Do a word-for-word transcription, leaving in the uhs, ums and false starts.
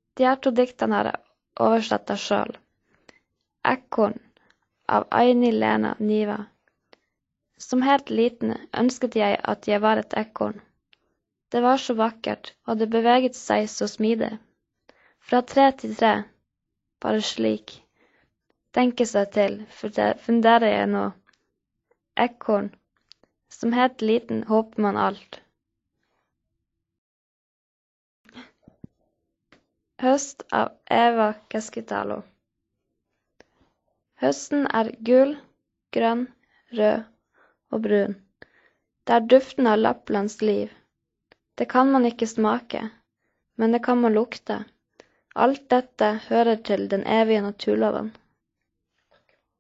De her to diktene har jeg oversatt selv. Ekorn av Aini Lena Niva. Som helt liten ønsket jeg at jeg var et ekorn. Det var så vakkert, og det beveget seg så smidig. Fra tre til tre, bare slik. Tenke seg til, funderer jeg nå. Ekorn. Som helt liten håper man alt. Høst av Eva Keskitalo. Høsten er gul, grønn, rød og brun. Det er duften av Lapplands liv. Det kan man ikke smake, men det kan man lukte. Alt dette hører til den evige naturloven.